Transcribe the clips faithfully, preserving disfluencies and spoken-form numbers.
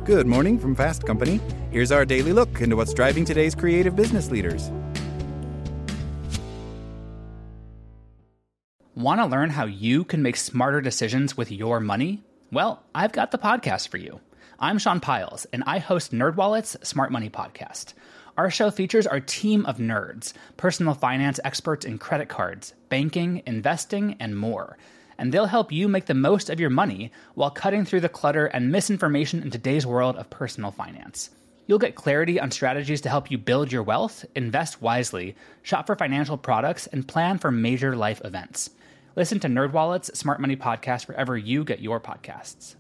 Good morning from Fast Company. Here's our daily look into what's driving today's creative business leaders. Want to learn how you can make smarter decisions with your money? Well, I've got the podcast for you. I'm Sean Piles, and I host NerdWallet's Smart Money Podcast. Our show features our team of nerds, personal finance experts in credit cards, banking, investing, and more. And they'll help you make the most of your money while cutting through the clutter and misinformation in today's world of personal finance. You'll get clarity on strategies to help you build your wealth, invest wisely, shop for financial products, and plan for major life events. Listen to NerdWallet's Smart Money Podcast wherever you get your podcasts.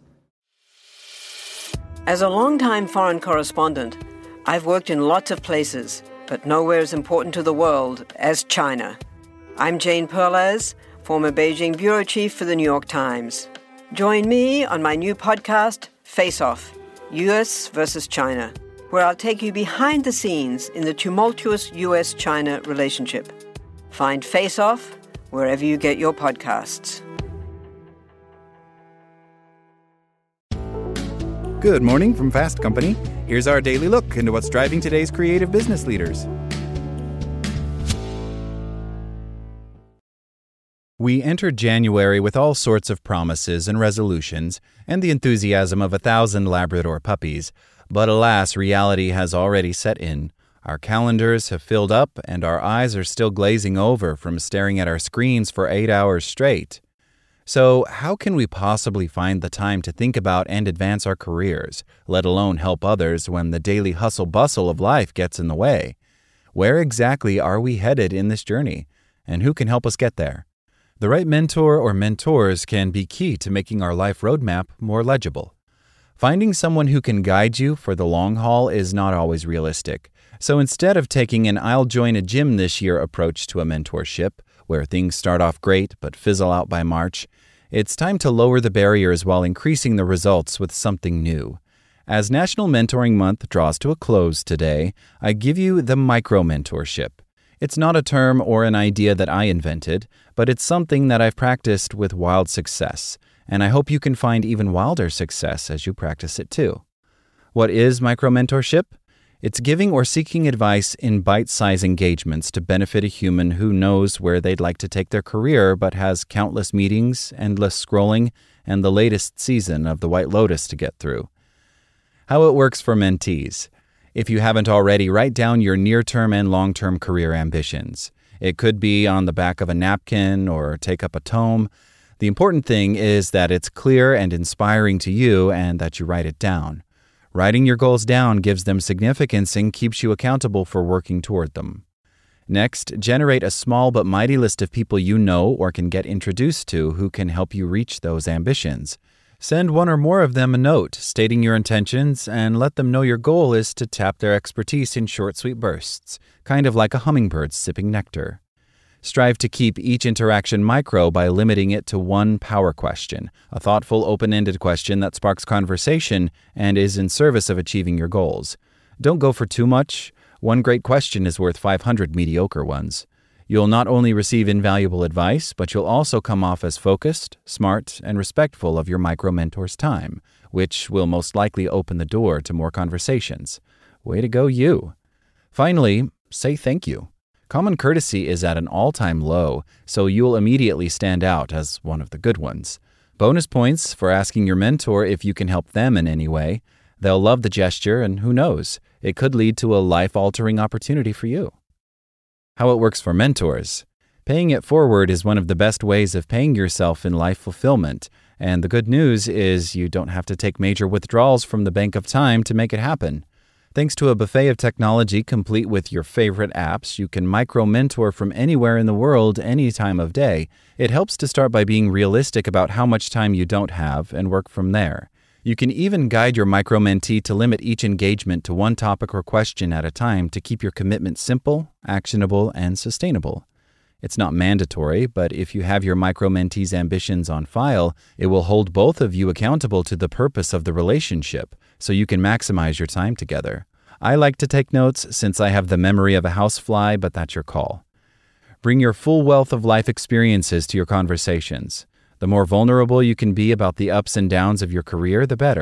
As a longtime foreign correspondent, I've worked in lots of places, but nowhere as important to the world as China. I'm Jane Perlez, former Beijing bureau chief for the New York Times. Join me on my new podcast, Face Off, U S versus China, where I'll take you behind the scenes in the tumultuous U S China relationship. Find Face Off wherever you get your podcasts. Good morning from Fast Company. Here's our daily look into what's driving today's creative business leaders. We entered January with all sorts of promises and resolutions and the enthusiasm of a thousand Labrador puppies, but alas, reality has already set in. Our calendars have filled up and our eyes are still glazing over from staring at our screens for eight hours straight. So how can we possibly find the time to think about and advance our careers, let alone help others when the daily hustle-bustle of life gets in the way? Where exactly are we headed in this journey, and who can help us get there? The right mentor or mentors can be key to making our life roadmap more legible. Finding someone who can guide you for the long haul is not always realistic. So instead of taking an I'll join a gym this year approach to a mentorship, where things start off great but fizzle out by March, it's time to lower the barriers while increasing the results with something new. As National Mentoring Month draws to a close today, I give you the micro-mentorship. It's not a term or an idea that I invented, but it's something that I've practiced with wild success, and I hope you can find even wilder success as you practice it too. What is micro-mentorship? It's giving or seeking advice in bite-sized engagements to benefit a human who knows where they'd like to take their career but has countless meetings, endless scrolling, and the latest season of The White Lotus to get through. How it works for mentees. If you haven't already, write down your near-term and long-term career ambitions. It could be on the back of a napkin or take up a tome. The important thing is that it's clear and inspiring to you and that you write it down. Writing your goals down gives them significance and keeps you accountable for working toward them. Next, generate a small but mighty list of people you know or can get introduced to who can help you reach those ambitions. Send one or more of them a note stating your intentions and let them know your goal is to tap their expertise in short, sweet bursts, kind of like a hummingbird sipping nectar. Strive to keep each interaction micro by limiting it to one power question, a thoughtful, open-ended question that sparks conversation and is in service of achieving your goals. Don't go for too much. One great question is worth five hundred mediocre ones. You'll not only receive invaluable advice, but you'll also come off as focused, smart, and respectful of your micro-mentor's time, which will most likely open the door to more conversations. Way to go, you. Finally, say thank you. Common courtesy is at an all-time low, so you'll immediately stand out as one of the good ones. Bonus points for asking your mentor if you can help them in any way. They'll love the gesture, and who knows, it could lead to a life-altering opportunity for you. How it works for mentors. Paying it forward is one of the best ways of paying yourself in life fulfillment, and the good news is you don't have to take major withdrawals from the bank of time to make it happen. Thanks to a buffet of technology complete with your favorite apps, you can micro-mentor from anywhere in the world any time of day. It helps to start by being realistic about how much time you don't have and work from there. You can even guide your micro-mentee to limit each engagement to one topic or question at a time to keep your commitment simple, actionable, and sustainable. It's not mandatory, but if you have your micro-mentee's ambitions on file, it will hold both of you accountable to the purpose of the relationship, so you can maximize your time together. I like to take notes since I have the memory of a housefly, but that's your call. Bring your full wealth of life experiences to your conversations. The more vulnerable you can be about the ups and downs of your career, the better.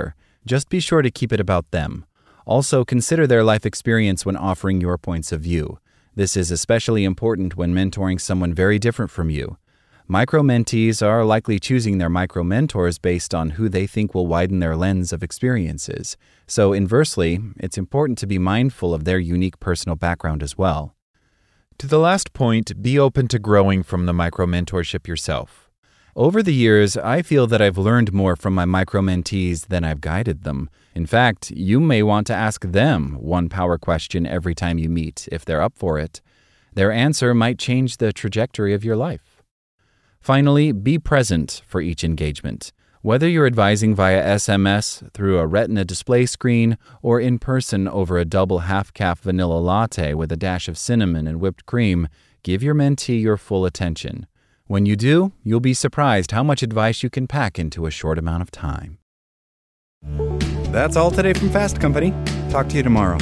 Just be sure to keep it about them. Also, consider their life experience when offering your points of view. This is especially important when mentoring someone very different from you. Micro-mentees are likely choosing their micro-mentors based on who they think will widen their lens of experiences. So inversely, it's important to be mindful of their unique personal background as well. To the last point, be open to growing from the micro-mentorship yourself. Over the years, I feel that I've learned more from my micro-mentees than I've guided them. In fact, you may want to ask them one power question every time you meet, if they're up for it. Their answer might change the trajectory of your life. Finally, be present for each engagement. Whether you're advising via S M S, through a Retina display screen, or in person over a double half-calf vanilla latte with a dash of cinnamon and whipped cream, give your mentee your full attention. When you do, you'll be surprised how much advice you can pack into a short amount of time. That's all today from Fast Company. Talk to you tomorrow.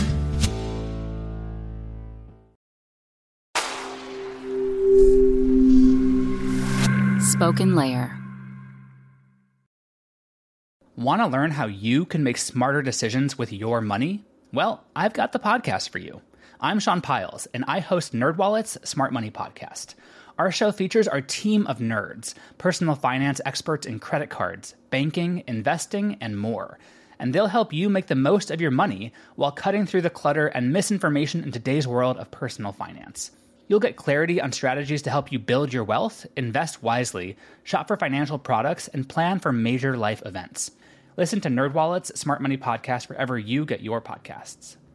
Spoken Layer. Want to learn how you can make smarter decisions with your money? Well, I've got the podcast for you. I'm Sean Piles, and I host NerdWallet's Smart Money Podcast. Our show features our team of nerds, personal finance experts in credit cards, banking, investing, and more. And they'll help you make the most of your money while cutting through the clutter and misinformation in today's world of personal finance. You'll get clarity on strategies to help you build your wealth, invest wisely, shop for financial products, and plan for major life events. Listen to NerdWallet's Smart Money Podcast wherever you get your podcasts.